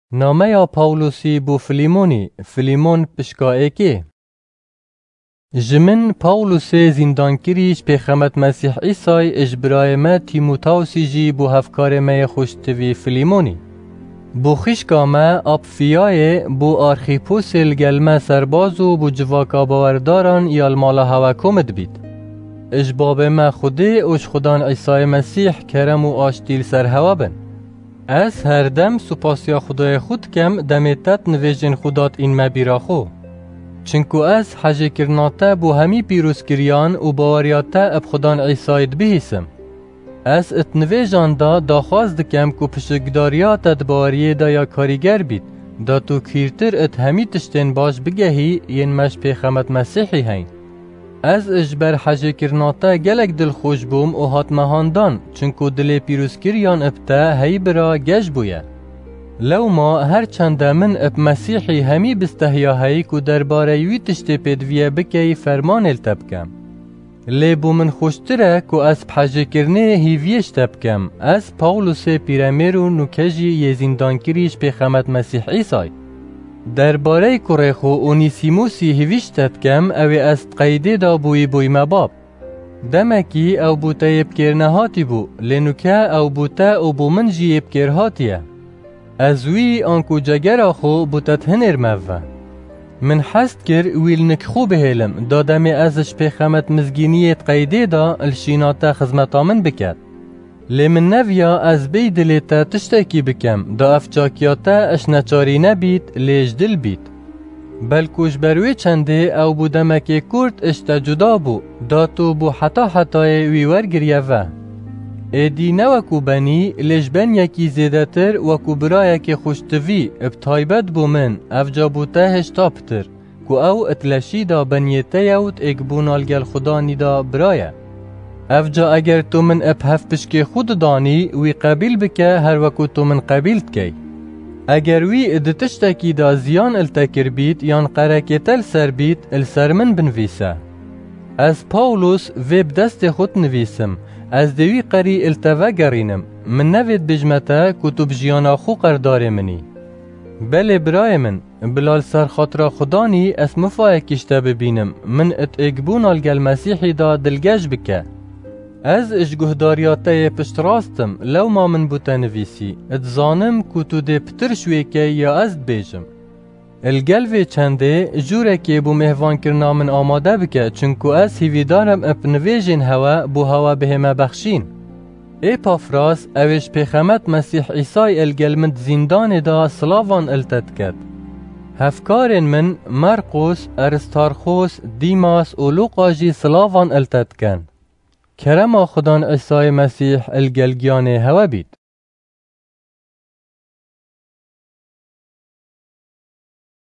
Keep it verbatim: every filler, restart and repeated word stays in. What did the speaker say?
نامه یا پاولوسی بو فلیمونی فلیمون پشکا ایکی جمن پاولوسی زندانکریش پیخمت مسیح ایسای اجبرای ما تیموتاوسی جی بو هفکار ما خوشتوی فلیمونی بو خشکا ما اپفیای بو آرخیپوس الگلمه سربازو بو جواکا باورداران یالمالا هوا کمد بید اجباب ما خوده اوش خدان عیسی مسیح کرم و آشتیل سر هوا بن از هر دم سپاسیا خدای خود کم دمیتت نویجن خودات این مبیرا خو چنکو از حجه کرناته بو همی پیروز کریان و باوریاته اب خدان عیساید بهیسم از اتنویجان دا داخواست دکم کو پشکداریات ات باوریه دا یا کاریگر بید دا تو کیرتر ات همی تشتین باش بگهی ین مش پیخمت مسیحی هین از اجبر حجه کرناته گلک دل خوش بوم و هات مهاندان چنکو دل پیروز کریان ابتا هی برا گش بویه لو ما هر چند من اب مسیحی همی بستهیا هی کو درباره یوی تشتی پیدویه بکی فرمان التبکم لیبو من خوشتره کو از حجه کرنه هیویش تبکم از پاولوس پیرمیرو نوکجی یه زندانکریش پیخمت مسیح ایسای درباره کورخو اونیسیموسی هیویش تبکم اوی از قیده دا بوی بوی مباب دمکی او بوتا یبکر هاتی بو لنوکه او بوتا او بو من جی یبکر هاتیه ازوی آنکو جگر آخو بوتت هنر موه من حست کر ویل نکخو بهلم دادم ازش پیخمت مزگینیت قیده دا الشیناتا خزمتا من بکد لیمن نویا از بی دلیتا تشتاکی بکم دا افجاکیاتا اش نچاری نبید لیج دل بید بلکوش بروی چنده او بودمکی کرد اشتا جدا بو دا تو بو حتا حتای ویور گریوه ایدی نوکو بنی لیش بن یکی زیده تر وکو برای که خوشتوی ابتایبت بو من افجا بوته هشتابتر کو او اتلشی دا بنیته یوت اگبونال گل خدا نیدا برای افجا اگر تو من اب هف پشک خود دانی وی قبیل بکه هر وکو تو من قبیلت کی اگر وی ادتشتکی دا زیان التکر بید یان قرکی تل سر بید السر من بنویسه از پاولوس ویب دست خود نویسم از دوی قری التوا گرینم من نوید بجمتا کتب جیانا خو قردار منی بله برای من بلال سر خاطر خدانی اس مفای کشته ببینم من ات اگبون آلگل مسیحی دا دلگش بکه از اجگهداریاته پشت راستم لو ما من بوتا نویسی ات زانم کتو ده پتر شوی که یا از بیجم الگلوی چنده جوره که بو مهوان کرنا من آماده بکه چنکو از هیویدارم اپ نویجین هوا بو هوا بهمه بخشین ای پافراس اوش پیخمت مسیح ایسای الگلمند زندان دا سلاوان التد کد هفکارن من مرقوس ارستارخوس دیماس و لوقاجی سلاوان التد کن کرم خدان عیسی مسیح الگلگیان هوا بید